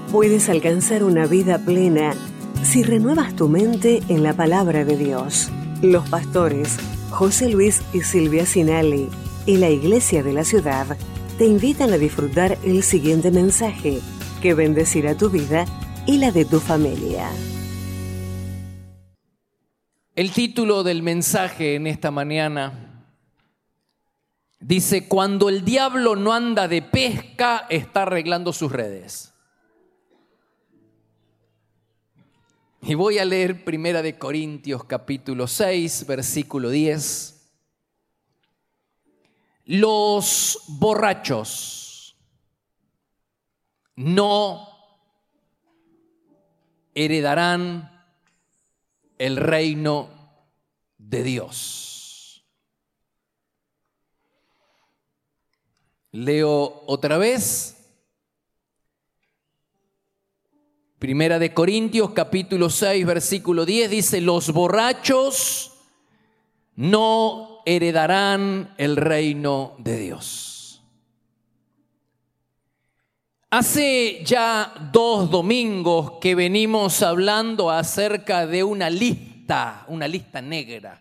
Puedes alcanzar una vida plena si renuevas tu mente en la palabra de Dios. Los pastores José Luis y Silvia Sinali y la Iglesia de la Ciudad te invitan a disfrutar el siguiente mensaje que bendecirá tu vida y la de tu familia. El título del mensaje en esta mañana dice: cuando el diablo no anda de pesca, está arreglando sus redes. Y voy a leer 1 Corintios capítulo 6, versículo 10. Los borrachos no heredarán el reino de Dios. Leo otra vez. 1 Corintios capítulo 6, versículo 10 dice: los borrachos no heredarán el reino de Dios. Hace ya 2 domingos que venimos hablando acerca de una lista negra.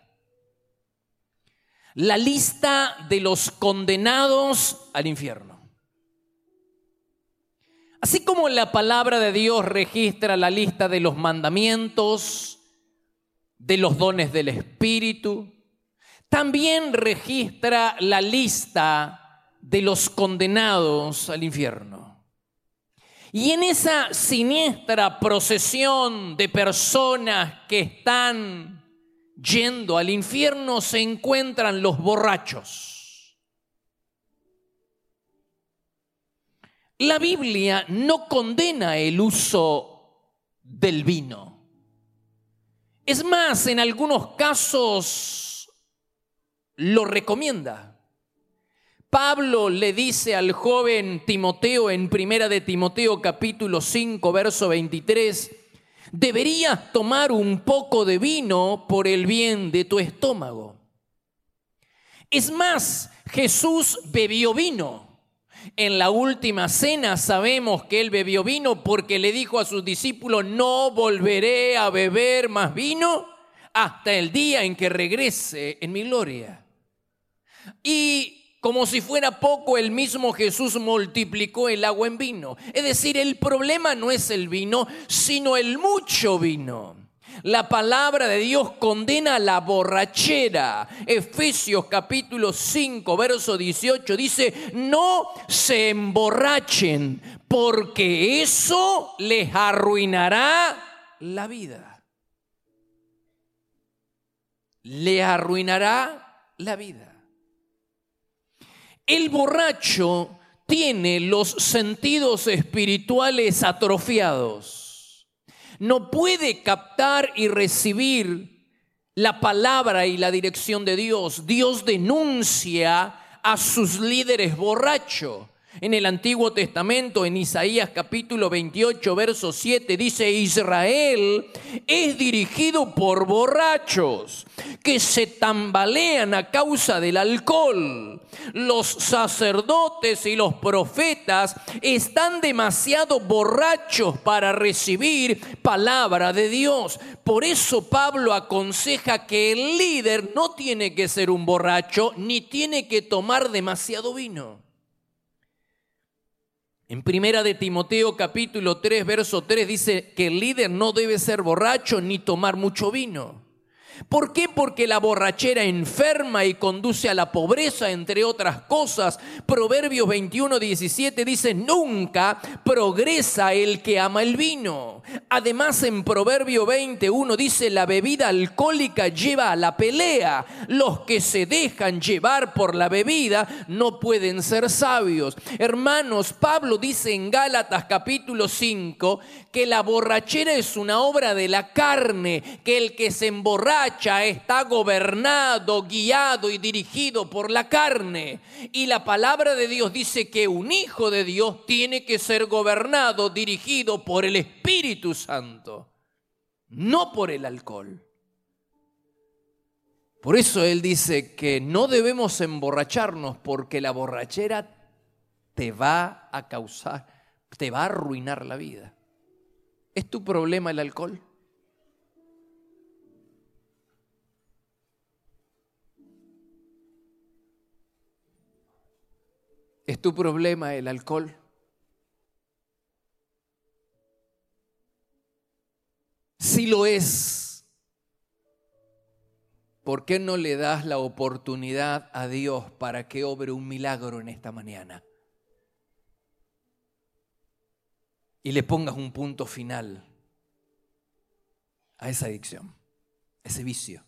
La lista de los condenados al infierno. Así como la palabra de Dios registra la lista de los mandamientos, de los dones del Espíritu, también registra la lista de los condenados al infierno. Y en esa siniestra procesión de personas que están yendo al infierno se encuentran los borrachos. La Biblia no condena el uso del vino. Es más, en algunos casos lo recomienda. Pablo le dice al joven Timoteo en 1 Timoteo capítulo 5, verso 23, deberías tomar un poco de vino por el bien de tu estómago. Es más, Jesús bebió vino. En la última cena sabemos que él bebió vino porque le dijo a sus discípulos: no volveré a beber más vino hasta el día en que regrese en mi gloria. Y como si fuera poco, el mismo Jesús multiplicó el agua en vino. Es decir, el problema no es el vino, sino el mucho vino. La palabra de Dios condena la borrachera. Efesios capítulo 5, verso 18 dice: no se emborrachen, porque eso les arruinará la vida. Les arruinará la vida. El borracho tiene los sentidos espirituales atrofiados. No puede captar y recibir la palabra y la dirección de Dios. Dios denuncia a sus líderes borrachos. En el Antiguo Testamento, en Isaías capítulo 28, verso 7, dice: Israel es dirigido por borrachos que se tambalean a causa del alcohol. Los sacerdotes y los profetas están demasiado borrachos para recibir palabra de Dios. Por eso Pablo aconseja que el líder no tiene que ser un borracho ni tiene que tomar demasiado vino. En 1 Timoteo capítulo 3, verso 3 dice que el líder no debe ser borracho ni tomar mucho vino. ¿Por qué? Porque la borrachera enferma y conduce a la pobreza, entre otras cosas. Proverbios 21, 17 dice: nunca progresa el que ama el vino. Además, en Proverbio 21 dice: la bebida alcohólica lleva a la pelea. Los que se dejan llevar por la bebida no pueden ser sabios. Hermanos, Pablo dice en Gálatas capítulo 5 que la borrachera es una obra de la carne, que el que se emborracha está gobernado, guiado y dirigido por la carne. Y la palabra de Dios dice que un hijo de Dios tiene que ser gobernado, dirigido por el Espíritu Santo, no por el alcohol. Por eso él dice que no debemos emborracharnos, porque la borrachera te va a arruinar la vida. ¿Es tu problema el alcohol? ¿Es tu problema el alcohol? Si lo es, ¿por qué no le das la oportunidad a Dios para que obre un milagro en esta mañana? Y le pongas un punto final a esa adicción, a ese vicio.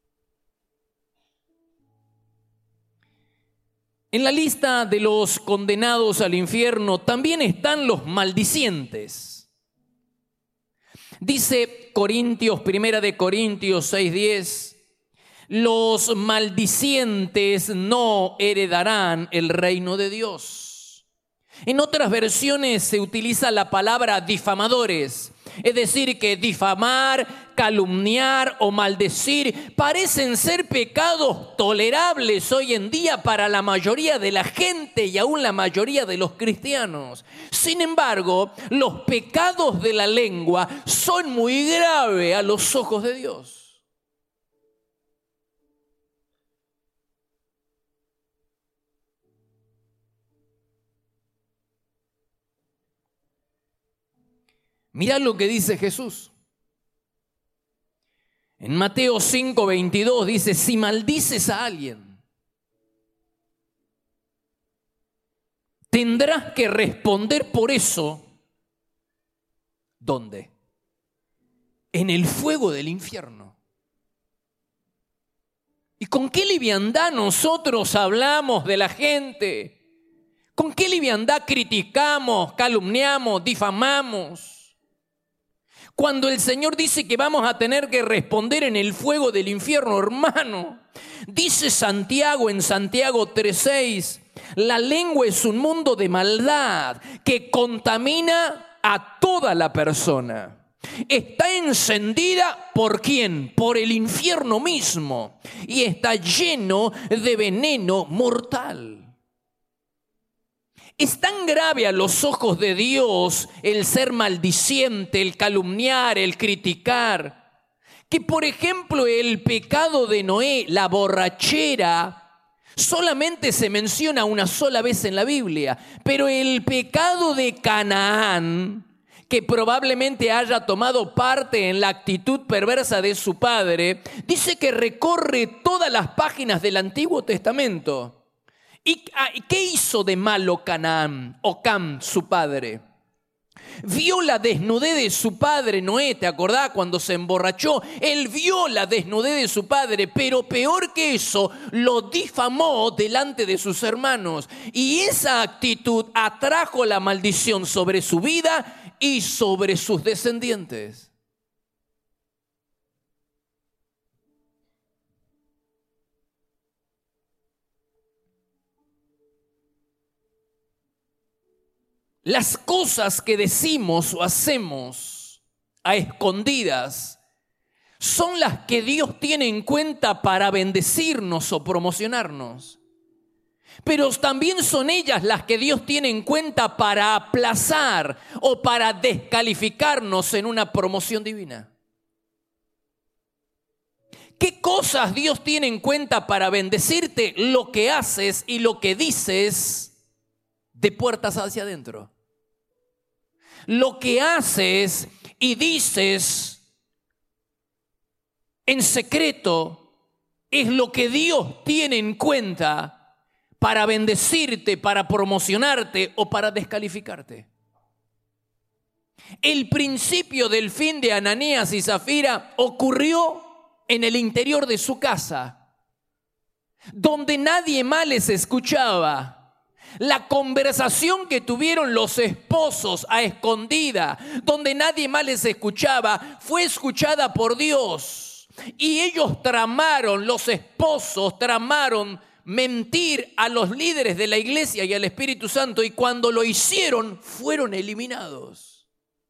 En la lista de los condenados al infierno también están los maldicientes. Dice Primera de Corintios 6:10, los maldicientes no heredarán el reino de Dios. En otras versiones se utiliza la palabra difamadores, es decir, que difamar, calumniar o maldecir parecen ser pecados tolerables hoy en día para la mayoría de la gente y aún la mayoría de los cristianos. Sin embargo, los pecados de la lengua son muy graves a los ojos de Dios. Mirá lo que dice Jesús. En Mateo 5:22 dice, si maldices a alguien, tendrás que responder por eso. ¿Dónde? En el fuego del infierno. ¿Y con qué liviandad nosotros hablamos de la gente? ¿Con qué liviandad criticamos, calumniamos, difamamos? Cuando el Señor dice que vamos a tener que responder en el fuego del infierno, hermano, dice Santiago en Santiago 3:6, la lengua es un mundo de maldad que contamina a toda la persona. Está encendida ¿por quién? Por el infierno mismo y está lleno de veneno mortal. Es tan grave a los ojos de Dios el ser maldiciente, el calumniar, el criticar, que por ejemplo el pecado de Noé, la borrachera, solamente se menciona una sola vez en la Biblia, pero el pecado de Canaán, que probablemente haya tomado parte en la actitud perversa de su padre, dice que recorre todas las páginas del Antiguo Testamento. ¿Y qué hizo de malo Canaán o Cam, su padre? Vio la desnudez de su padre Noé, ¿te acordás? Cuando se emborrachó, él vio la desnudez de su padre, pero peor que eso, lo difamó delante de sus hermanos. Y esa actitud atrajo la maldición sobre su vida y sobre sus descendientes. Las cosas que decimos o hacemos a escondidas son las que Dios tiene en cuenta para bendecirnos o promocionarnos. Pero también son ellas las que Dios tiene en cuenta para aplazar o para descalificarnos en una promoción divina. ¿Qué cosas Dios tiene en cuenta para bendecirte? Lo que haces y lo que dices de puertas hacia adentro. Lo que haces y dices en secreto es lo que Dios tiene en cuenta para bendecirte, para promocionarte o para descalificarte. El principio del fin de Ananías y Zafira ocurrió en el interior de su casa, donde nadie más les escuchaba. La conversación que tuvieron los esposos a escondida, donde nadie más les escuchaba, fue escuchada por Dios. Y ellos los esposos tramaron mentir a los líderes de la iglesia y al Espíritu Santo. Y cuando lo hicieron, fueron eliminados.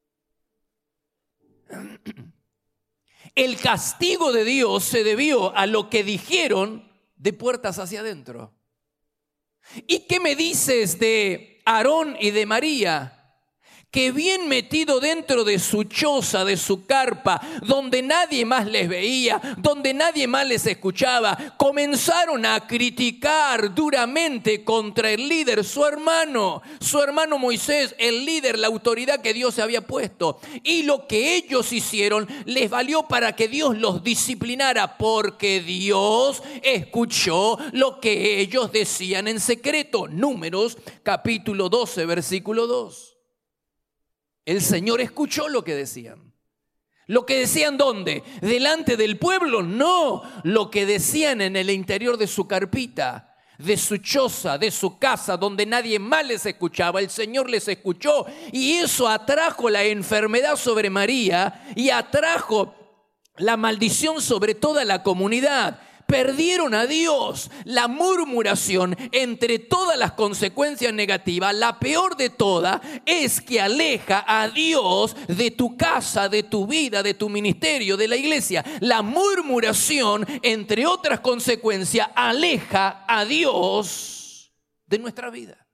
El castigo de Dios se debió a lo que dijeron de puertas hacia adentro. ¿Y qué me dices de Aarón y de María, que bien metido dentro de su choza, de su carpa, donde nadie más les veía, donde nadie más les escuchaba, comenzaron a criticar duramente contra el líder, su hermano Moisés, el líder, la autoridad que Dios se había puesto. Y lo que ellos hicieron les valió para que Dios los disciplinara, porque Dios escuchó lo que ellos decían en secreto. Números capítulo 12, versículo 2. El Señor escuchó lo que decían. ¿Lo que decían dónde? ¿Delante del pueblo? No, lo que decían en el interior de su carpita, de su choza, de su casa, donde nadie más les escuchaba. El Señor les escuchó y eso atrajo la enfermedad sobre María y atrajo la maldición sobre toda la comunidad. Perdieron a Dios. La murmuración, entre todas las consecuencias negativas, la peor de todas es que aleja a Dios de tu casa, de tu vida, de tu ministerio, de la iglesia. La murmuración, entre otras consecuencias, aleja a Dios de nuestra vida.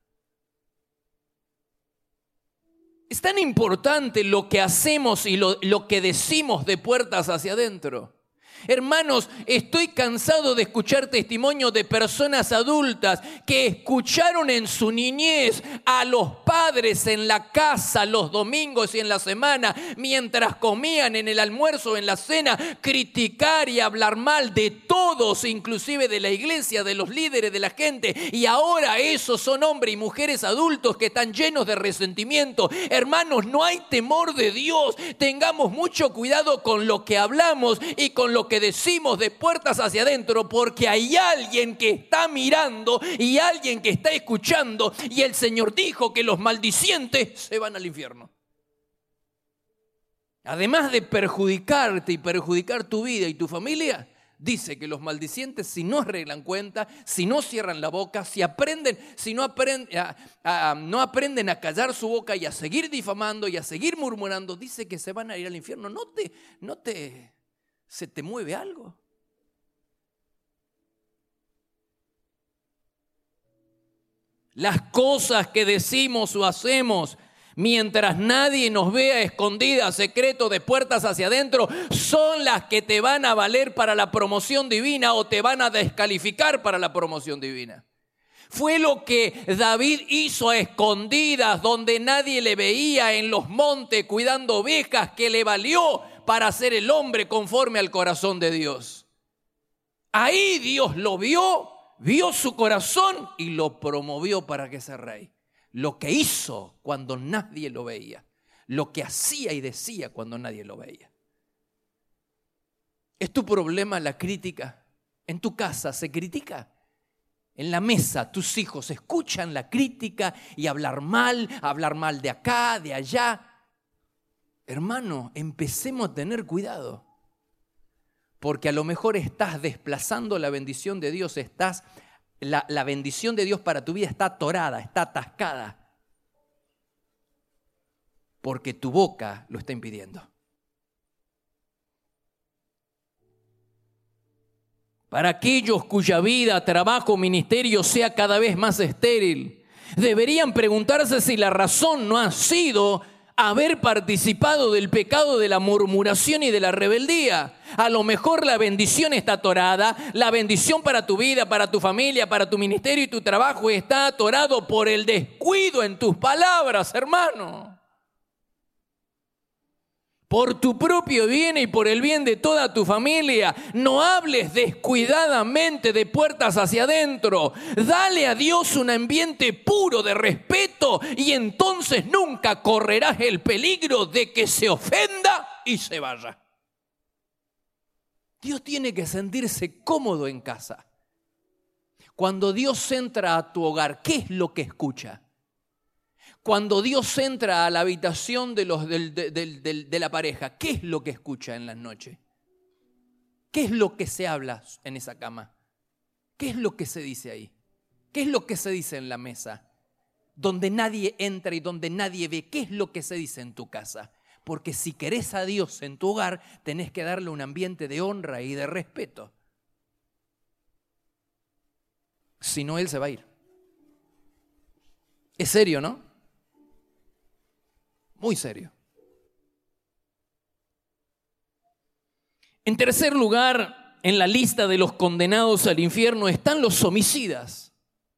Es tan importante lo que hacemos y lo que decimos de puertas hacia adentro. Hermanos, estoy cansado de escuchar testimonios de personas adultas que escucharon en su niñez a los padres en la casa los domingos y en la semana, mientras comían en el almuerzo o en la cena, criticar y hablar mal de todos, inclusive de la iglesia, de los líderes, de la gente. Y ahora esos son hombres y mujeres adultos que están llenos de resentimiento. Hermanos, no hay temor de Dios. Tengamos mucho cuidado con lo que hablamos y con lo que decimos de puertas hacia adentro, porque hay alguien que está mirando y alguien que está escuchando, y el Señor dijo que los maldicientes se van al infierno. Además de perjudicarte y perjudicar tu vida y tu familia, dice que los maldicientes, si no arreglan cuenta, si no cierran la boca, si no aprenden a callar su boca y a seguir difamando y a seguir murmurando, dice que se van a ir al infierno. ¿Se te mueve algo? Las cosas que decimos o hacemos mientras nadie nos vea escondidas, secreto, de puertas hacia adentro, son las que te van a valer para la promoción divina o te van a descalificar para la promoción divina. Fue lo que David hizo a escondidas, donde nadie le veía, en los montes cuidando ovejas, que le valió para ser el hombre conforme al corazón de Dios. Ahí Dios lo vio su corazón y lo promovió para que sea rey. Lo que hizo cuando nadie lo veía, lo que hacía y decía cuando nadie lo veía. ¿Es tu problema la crítica? ¿En tu casa se critica? En la mesa tus hijos escuchan la crítica y hablar mal de acá, de allá. Hermano, empecemos a tener cuidado, porque a lo mejor estás desplazando la bendición de Dios, la bendición de Dios para tu vida está atorada, está atascada, porque tu boca lo está impidiendo. Para aquellos cuya vida, trabajo, ministerio sea cada vez más estéril, deberían preguntarse si la razón no ha sido haber participado del pecado de la murmuración y de la rebeldía. A lo mejor la bendición está atorada, la bendición para tu vida, para tu familia, para tu ministerio y tu trabajo está atorado por el descuido en tus palabras, hermano. Por tu propio bien y por el bien de toda tu familia, no hables descuidadamente de puertas hacia adentro. Dale a Dios un ambiente puro de respeto y entonces nunca correrás el peligro de que se ofenda y se vaya. Dios tiene que sentirse cómodo en casa. Cuando Dios entra a tu hogar, ¿qué es lo que escucha? Cuando Dios entra a la habitación de la pareja, ¿qué es lo que escucha en las noches? ¿Qué es lo que se habla en esa cama? ¿Qué es lo que se dice ahí? ¿Qué es lo que se dice en la mesa? Donde nadie entra y donde nadie ve, ¿qué es lo que se dice en tu casa? Porque si querés a Dios en tu hogar, tenés que darle un ambiente de honra y de respeto. Si no, Él se va a ir. Es serio, ¿no? muy serio. En tercer lugar, en la lista de los condenados al infierno están los homicidas.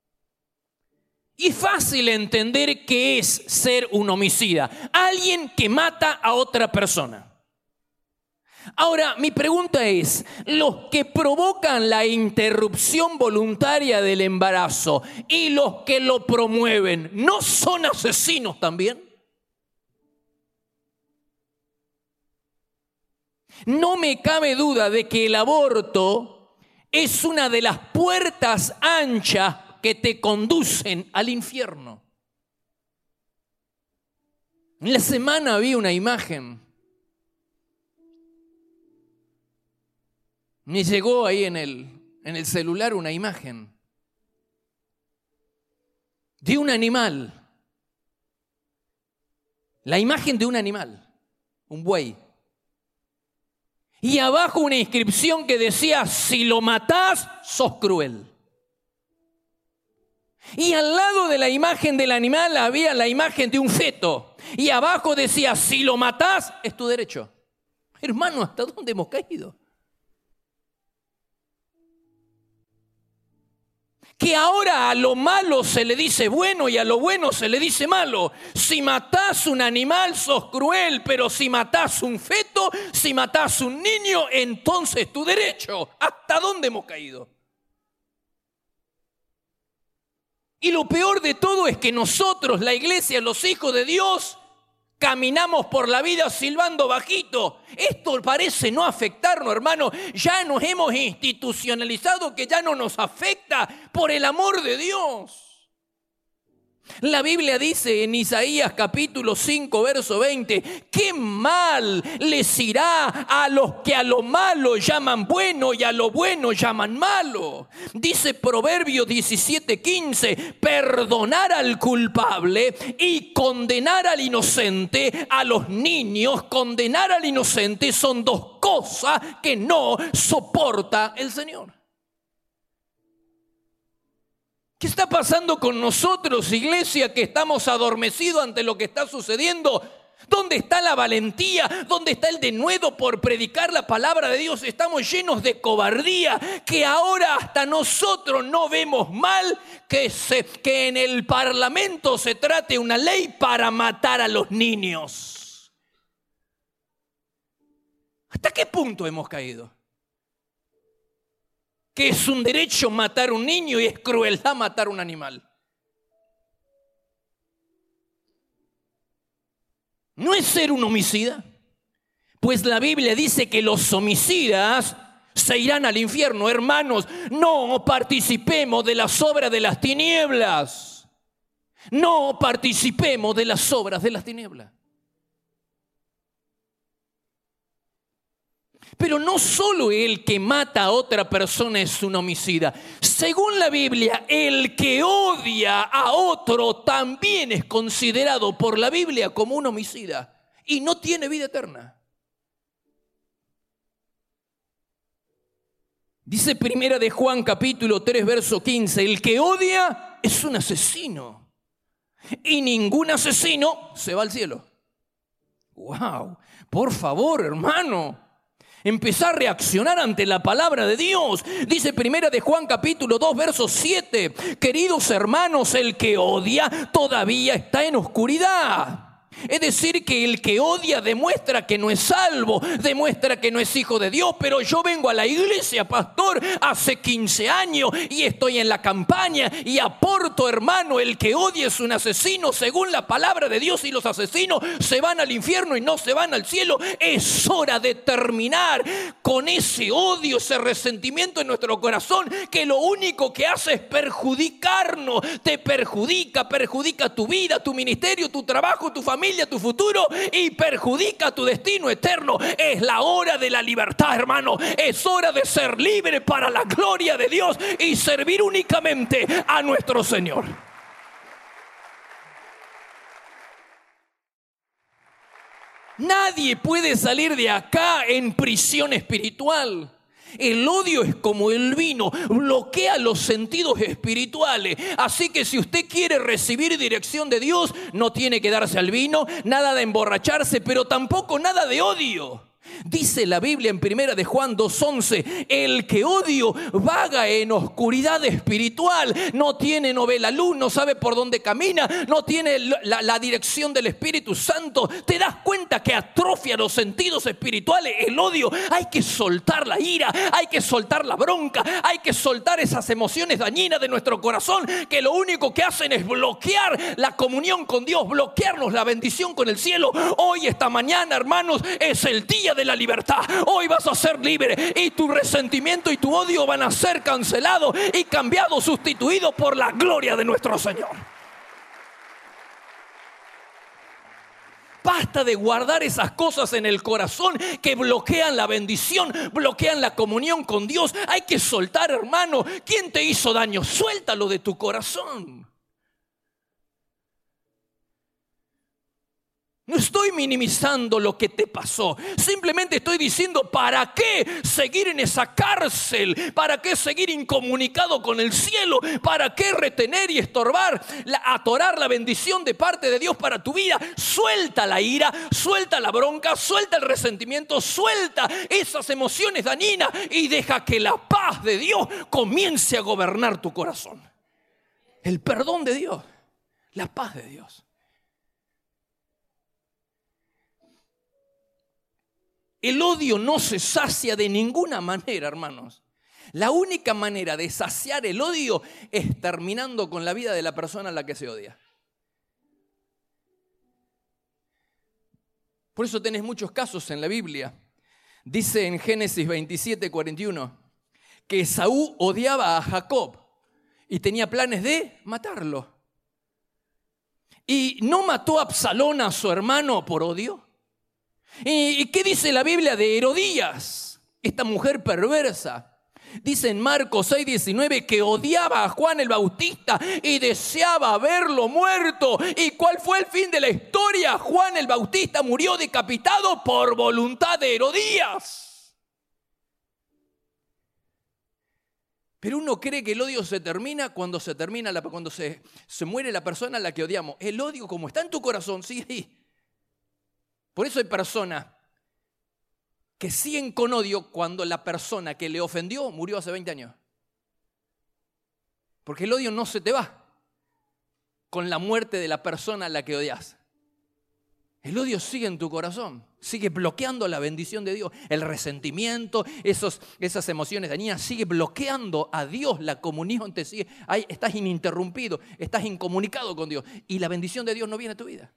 Y es fácil entender qué es ser un homicida. Alguien que mata a otra persona. Ahora, mi pregunta es, ¿los que provocan la interrupción voluntaria del embarazo y los que lo promueven, no son asesinos también? No me cabe duda de que el aborto es una de las puertas anchas que te conducen al infierno. En la semana vi una imagen. Me llegó ahí en el celular una imagen de un animal. La imagen de un animal, un buey. Y abajo una inscripción que decía, si lo matás, sos cruel. Y al lado de la imagen del animal había la imagen de un feto. Y abajo decía, si lo matás, es tu derecho. Hermano, ¿hasta dónde hemos caído? Que ahora a lo malo se le dice bueno y a lo bueno se le dice malo. Si matás un animal sos cruel, pero si matás un feto, si matás un niño, entonces tu derecho. ¿Hasta dónde hemos caído? Y lo peor de todo es que nosotros, la iglesia, los hijos de Dios, caminamos por la vida silbando bajito. Esto parece no afectarnos, hermano. Ya nos hemos institucionalizado que ya no nos afecta por el amor de Dios. La Biblia dice en Isaías capítulo 5, verso 20, ¿qué mal les irá a los que a lo malo llaman bueno y a lo bueno llaman malo? Dice Proverbios 17, 15, perdonar al culpable y condenar al inocente. A los niños, condenar al inocente son dos cosas que no soporta el Señor. ¿Qué está pasando con nosotros, iglesia, que estamos adormecidos ante lo que está sucediendo? ¿Dónde está la valentía? ¿Dónde está el denuedo por predicar la palabra de Dios? Estamos llenos de cobardía, que ahora hasta nosotros no vemos mal que en el Parlamento se trate una ley para matar a los niños. ¿Hasta qué punto hemos caído? Que es un derecho matar un niño y es crueldad matar un animal. ¿No es ser un homicida? Pues la Biblia dice que los homicidas se irán al infierno. Hermanos, no participemos de las obras de las tinieblas. No participemos de las obras de las tinieblas. Pero no solo el que mata a otra persona es un homicida. Según la Biblia, el que odia a otro también es considerado por la Biblia como un homicida y no tiene vida eterna. Dice Primera de Juan capítulo 3 verso 15, el que odia es un asesino y ningún asesino se va al cielo. ¡Wow! Por favor, hermano. Empezar a reaccionar ante la palabra de Dios. Dice Primera de Juan capítulo 2 verso 7. Queridos hermanos, el que odia todavía está en oscuridad. Es decir, que el que odia demuestra que no es salvo, demuestra que no es hijo de Dios. Pero yo vengo a la iglesia, pastor, hace 15 años y estoy en la campaña y aporto, hermano, el que odia es un asesino según la palabra de Dios y los asesinos se van al infierno y no se van al cielo. Es hora de terminar con ese odio, ese resentimiento en nuestro corazón que lo único que hace es perjudicarnos. Te perjudica tu vida, tu ministerio, tu trabajo, tu familia, tu futuro y perjudica tu destino eterno. Es la hora de la libertad, hermano. Es hora de ser libre para la gloria de Dios y servir únicamente a nuestro Señor. Nadie puede salir de acá en prisión espiritual. El odio es como el vino, bloquea los sentidos espirituales. Así que si usted quiere recibir dirección de Dios, no tiene que darse al vino, nada de emborracharse, pero tampoco nada de odio. Dice la Biblia en 1 de Juan 2:11, el que odio vaga en oscuridad espiritual, no ve la luz, no sabe por dónde camina, no tiene la dirección del Espíritu Santo. ¿Te das cuenta que atrofia los sentidos espirituales el odio? Hay que soltar la ira, hay que soltar la bronca, hay que soltar esas emociones dañinas de nuestro corazón que lo único que hacen es bloquear la comunión con Dios, bloquearnos la bendición con el cielo. Hoy, esta mañana, hermanos, es el día de la libertad. Hoy vas a ser libre y tu resentimiento y tu odio van a ser cancelados y cambiados, sustituidos por la gloria de nuestro Señor. Basta de guardar esas cosas en el corazón que bloquean la bendición, bloquean la comunión con Dios. Hay que soltar, hermano. ¿Quién te hizo daño? Suéltalo de tu corazón. No estoy minimizando lo que te pasó. Simplemente estoy diciendo, ¿para qué seguir en esa cárcel? ¿Para qué seguir incomunicado con el cielo? ¿Para qué retener y estorbar, atorar la bendición de parte de Dios para tu vida? Suelta la ira, suelta la bronca, suelta el resentimiento, suelta esas emociones dañinas y deja que la paz de Dios comience a gobernar tu corazón. El perdón de Dios, la paz de Dios. El odio no se sacia de ninguna manera, hermanos. La única manera de saciar el odio es terminando con la vida de la persona a la que se odia. Por eso tenés muchos casos en la Biblia. Dice en Génesis 27:41 que Esaú odiaba a Jacob y tenía planes de matarlo. ¿Y no mató a Absalón, a su hermano, por odio? ¿Y qué dice la Biblia de Herodías, esta mujer perversa? Dice en Marcos 6:19 que odiaba a Juan el Bautista y deseaba verlo muerto. ¿Y cuál fue el fin de la historia? Juan el Bautista murió decapitado por voluntad de Herodías. Pero uno cree que el odio se termina cuando se muere la persona a la que odiamos. El odio, como está en tu corazón, sigue ahí. Por eso hay personas que siguen con odio cuando la persona que le ofendió murió hace 20 años. Porque el odio no se te va con la muerte de la persona a la que odias. El odio sigue en tu corazón, sigue bloqueando la bendición de Dios. El resentimiento, esas emociones dañinas, sigue bloqueando a Dios. La comunión te sigue. Ahí estás ininterrumpido, estás incomunicado con Dios. Y la bendición de Dios no viene a tu vida.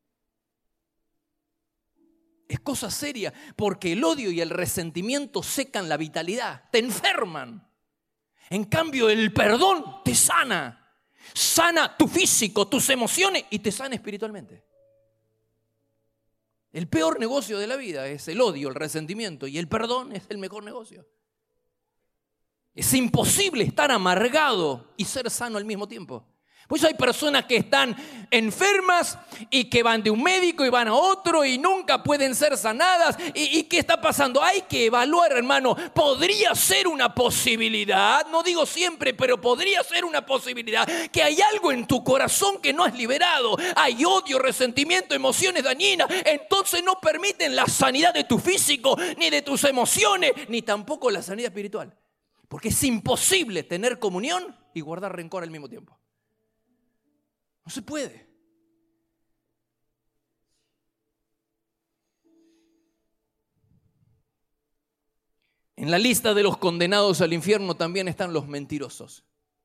Es cosa seria, porque el odio y el resentimiento secan la vitalidad, te enferman. En cambio, el perdón te sana. Sana tu físico, tus emociones y te sana espiritualmente. El peor negocio de la vida es el odio, el resentimiento, y el perdón es el mejor negocio. Es imposible estar amargado y ser sano al mismo tiempo. Por eso hay personas que están enfermas y que van de un médico y van a otro y nunca pueden ser sanadas. ¿Y qué está pasando? Hay que evaluar, hermano. Podría ser una posibilidad, no digo siempre, pero podría ser una posibilidad que hay algo en tu corazón que no has liberado. Hay odio, resentimiento, emociones dañinas. Entonces no permiten la sanidad de tu físico, ni de tus emociones, ni tampoco la sanidad espiritual. Porque es imposible tener comunión y guardar rencor al mismo tiempo. No se puede. En la lista de los condenados al infierno también están los mentirosos.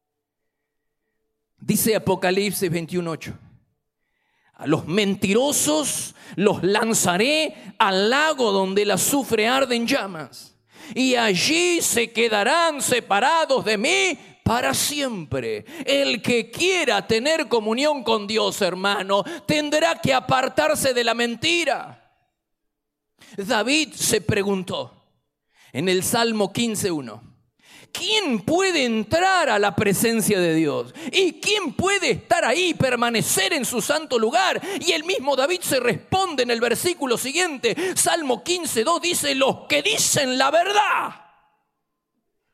Dice Apocalipsis 21:8. A los mentirosos los lanzaré al lago donde el azufre arde en llamas. Y allí se quedarán separados de mí para siempre. El que quiera tener comunión con Dios, hermano, tendrá que apartarse de la mentira. David se preguntó en el Salmo 15:1, ¿quién puede entrar a la presencia de Dios? ¿Y quién puede estar ahí, permanecer en su santo lugar? Y el mismo David se responde en el versículo siguiente, Salmo 15:2, dice: los que dicen la verdad.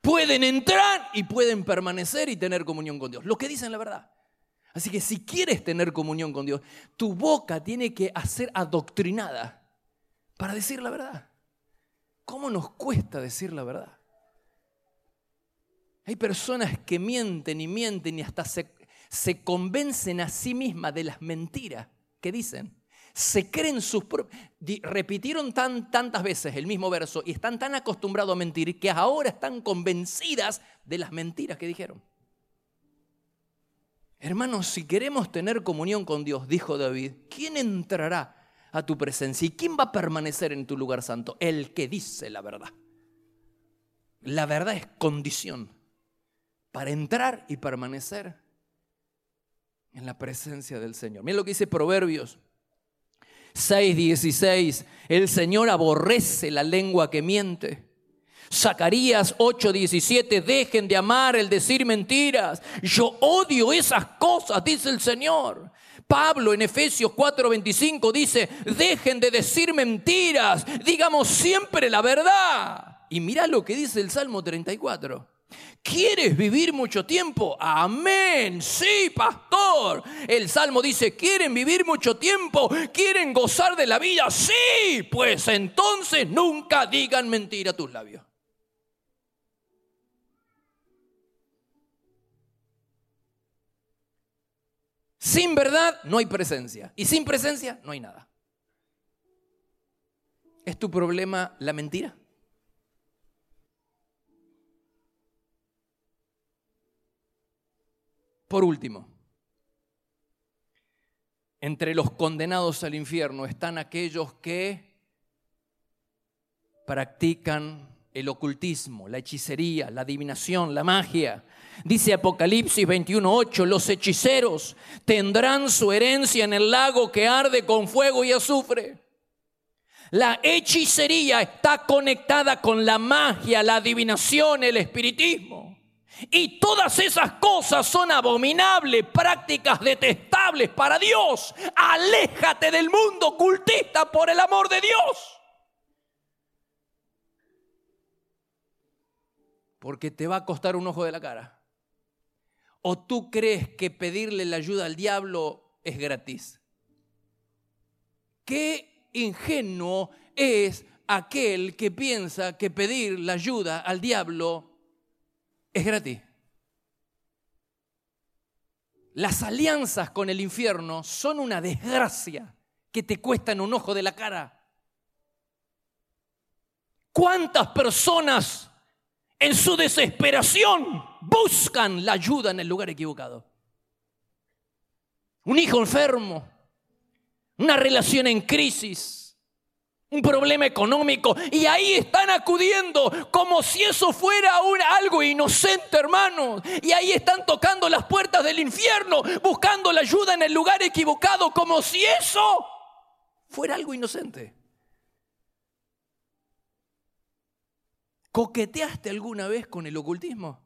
pueden entrar y pueden permanecer y tener comunión con Dios. Los que dicen la verdad. Así que si quieres tener comunión con Dios, tu boca tiene que ser adoctrinada para decir la verdad. ¿Cómo nos cuesta decir la verdad? Hay personas que mienten y hasta se convencen a sí mismas de las mentiras que dicen. Se creen sus propios. Repitieron tantas veces el mismo verso y están tan acostumbrados a mentir que ahora están convencidas de las mentiras que dijeron. Hermanos, si queremos tener comunión con Dios, dijo David, ¿quién entrará a tu presencia? ¿Y quién va a permanecer en tu lugar santo? El que dice la verdad. La verdad es condición para entrar y permanecer en la presencia del Señor. Miren lo que dice Proverbios 6:16. El Señor aborrece la lengua que miente. Zacarías 8:17, dejen de amar el decir mentiras. Yo odio esas cosas, dice el Señor. Pablo en Efesios 4:25 dice, dejen de decir mentiras, digamos siempre la verdad. Y mirá lo que dice el Salmo 34. ¿Quieres vivir mucho tiempo? Amén, sí, pastor. El Salmo dice, ¿quieren vivir mucho tiempo? ¿Quieren gozar de la vida? Sí, pues entonces nunca digan mentira a tus labios. Sin verdad no hay presencia. Y sin presencia no hay nada. ¿Es tu problema la mentira? Por último, entre los condenados al infierno están aquellos que practican el ocultismo, la hechicería, la adivinación, la magia. Dice Apocalipsis 21:8, los hechiceros tendrán su herencia en el lago que arde con fuego y azufre. La hechicería está conectada con la magia, la adivinación, el espiritismo. Y todas esas cosas son abominables, prácticas detestables para Dios. Aléjate del mundo ocultista por el amor de Dios. Porque te va a costar un ojo de la cara. ¿O tú crees que pedirle la ayuda al diablo es gratis? Qué ingenuo es aquel que piensa que pedir la ayuda al diablo es gratis. Las alianzas con el infierno son una desgracia que te cuestan un ojo de la cara. ¿Cuántas personas en su desesperación buscan la ayuda en el lugar equivocado? Un hijo enfermo, una relación en crisis, un problema económico, y ahí están acudiendo como si eso fuera algo inocente, hermanos. Y ahí están tocando las puertas del infierno, buscando la ayuda en el lugar equivocado, como si eso fuera algo inocente. ¿Coqueteaste alguna vez con el ocultismo?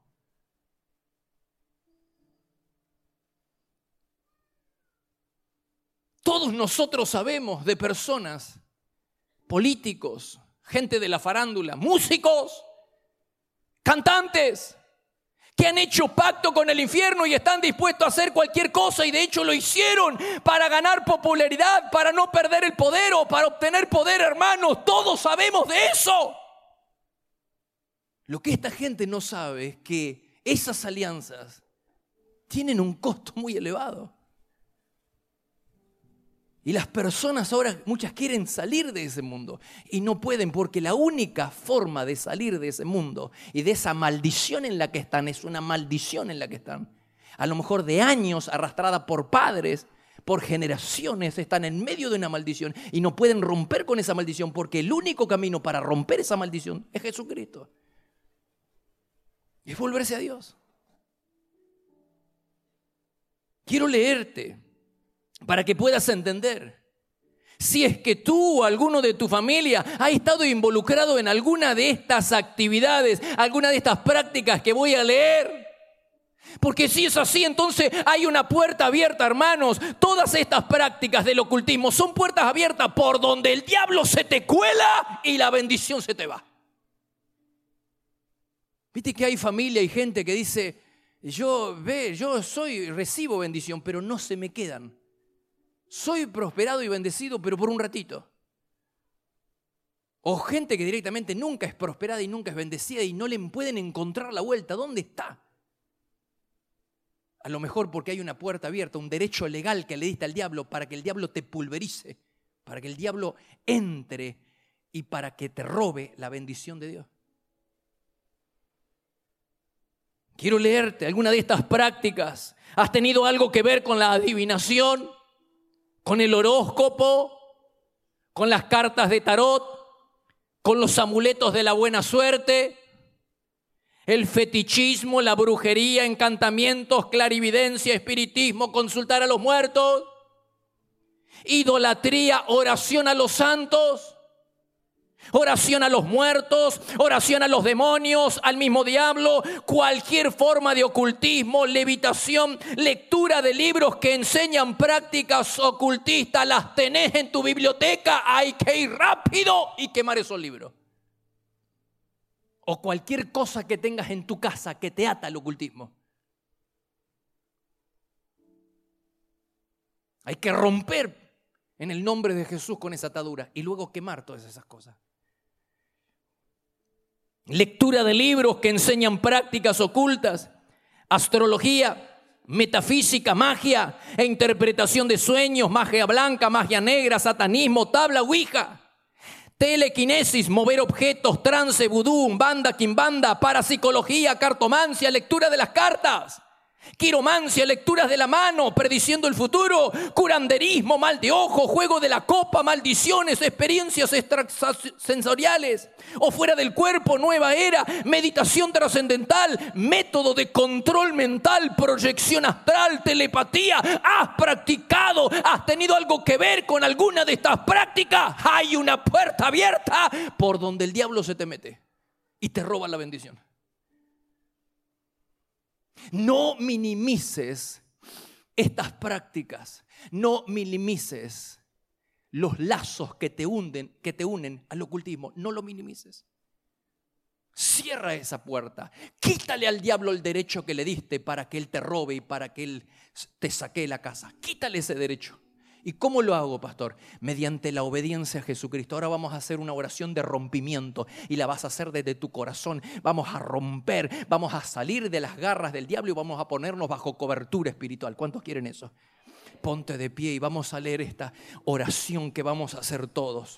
Todos nosotros sabemos de personas, políticos, gente de la farándula, músicos, cantantes, que han hecho pacto con el infierno y están dispuestos a hacer cualquier cosa, y de hecho lo hicieron para ganar popularidad, para no perder el poder o para obtener poder, hermanos. Todos sabemos de eso. Lo que esta gente no sabe es que esas alianzas tienen un costo muy elevado. Y las personas ahora, muchas quieren salir de ese mundo y no pueden, porque la única forma de salir de ese mundo y de esa maldición en la que están, es una maldición en la que están. A lo mejor de años, arrastrada por padres, por generaciones, están en medio de una maldición y no pueden romper con esa maldición, porque el único camino para romper esa maldición es Jesucristo. Es volverse a Dios. Quiero leerte para que puedas entender. Si es que tú o alguno de tu familia ha estado involucrado en alguna de estas actividades, alguna de estas prácticas que voy a leer. Porque si es así, entonces hay una puerta abierta, hermanos. Todas estas prácticas del ocultismo son puertas abiertas por donde el diablo se te cuela y la bendición se te va. Viste que hay familia y gente que dice, yo recibo bendición, pero no se me quedan. Soy prosperado y bendecido, pero por un ratito. O gente que directamente nunca es prosperada y nunca es bendecida y no le pueden encontrar la vuelta. ¿Dónde está? A lo mejor porque hay una puerta abierta, un derecho legal que le diste al diablo para que el diablo te pulverice, para que el diablo entre y para que te robe la bendición de Dios. Quiero leerte alguna de estas prácticas. ¿Has tenido algo que ver con la adivinación? ¿Con el horóscopo? ¿Con las cartas de tarot? ¿Con los amuletos de la buena suerte? El fetichismo, la brujería, encantamientos, clarividencia, espiritismo, consultar a los muertos, idolatría, oración a los santos, oración a los muertos, oración a los demonios, al mismo diablo, cualquier forma de ocultismo, levitación, lectura de libros que enseñan prácticas ocultistas, las tenés en tu biblioteca, hay que ir rápido y quemar esos libros. O cualquier cosa que tengas en tu casa que te ata al ocultismo. Hay que romper en el nombre de Jesús con esa atadura y luego quemar todas esas cosas. Lectura de libros que enseñan prácticas ocultas, astrología, metafísica, magia e interpretación de sueños, magia blanca, magia negra, satanismo, tabla ouija. Telequinesis, mover objetos, trance, vudú, umbanda, quimbanda, parapsicología, cartomancia, lectura de las cartas, quiromancia, lecturas de la mano, prediciendo el futuro, curanderismo, mal de ojo, juego de la copa, maldiciones, experiencias extrasensoriales o fuera del cuerpo, nueva era, meditación trascendental, método de control mental, proyección astral, telepatía. ¿Has practicado? ¿Has tenido algo que ver con alguna de estas prácticas? Hay una puerta abierta por donde el diablo se te mete y te roba la bendición. No minimices estas prácticas, no minimices los lazos que te unen al ocultismo, no lo minimices. Cierra esa puerta, quítale al diablo el derecho que le diste para que él te robe y para que él te saquee la casa. Quítale ese derecho. ¿Y cómo lo hago, pastor? Mediante la obediencia a Jesucristo. Ahora vamos a hacer una oración de rompimiento y la vas a hacer desde tu corazón. Vamos a romper, vamos a salir de las garras del diablo y vamos a ponernos bajo cobertura espiritual. ¿Cuántos quieren eso? Ponte de pie y vamos a leer esta oración que vamos a hacer todos.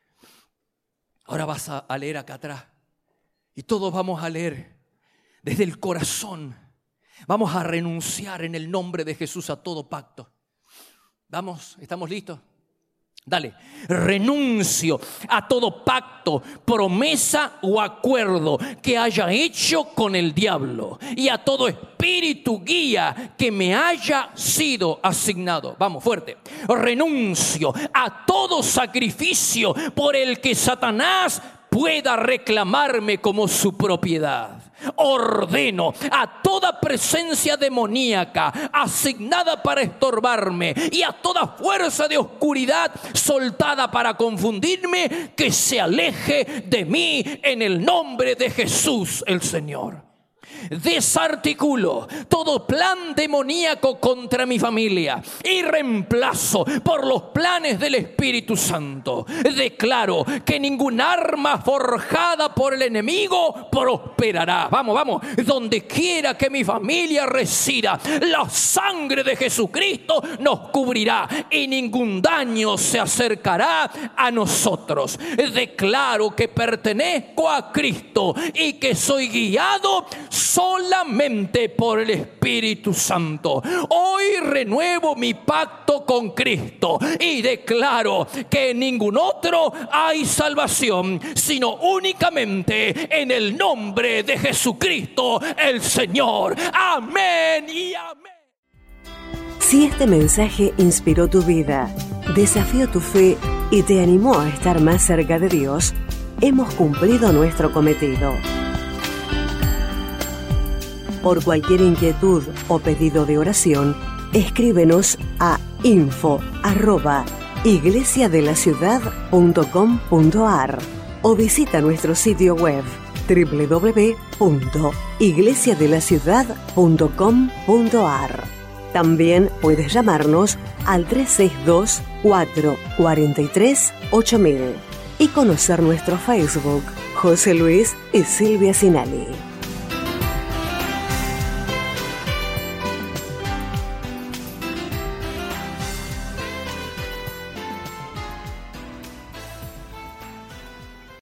Ahora vas a leer acá atrás y todos vamos a leer desde el corazón. Vamos a renunciar en el nombre de Jesús a todo pacto. Vamos, ¿estamos listos? Dale. Renuncio a todo pacto, promesa o acuerdo que haya hecho con el diablo y a todo espíritu guía que me haya sido asignado. Vamos, fuerte. Renuncio a todo sacrificio por el que Satanás pueda reclamarme como su propiedad. Ordeno a toda presencia demoníaca asignada para estorbarme y a toda fuerza de oscuridad soltada para confundirme que se aleje de mí en el nombre de Jesús el Señor. Desarticulo todo plan demoníaco contra mi familia y reemplazo por los planes del Espíritu Santo. Declaro que ningún arma forjada por el enemigo prosperará. Vamos, donde quiera que mi familia resida, la sangre de Jesucristo nos cubrirá y ningún daño se acercará a nosotros. Declaro que pertenezco a Cristo y que soy guiado solamente por el Espíritu Santo. Hoy renuevo mi pacto con Cristo y declaro que en ningún otro hay salvación, sino únicamente en el nombre de Jesucristo el Señor. Amén y amén. Si este mensaje inspiró tu vida, desafió tu fe y te animó a estar más cerca de Dios, hemos cumplido nuestro cometido. Por cualquier inquietud o pedido de oración, escríbenos a info@iglesiadelaciudad.com.ar o visita nuestro sitio web www.iglesiadelaciudad.com.ar. También puedes llamarnos al 362-443-8000 y conocer nuestro Facebook, José Luis y Silvia Sinali.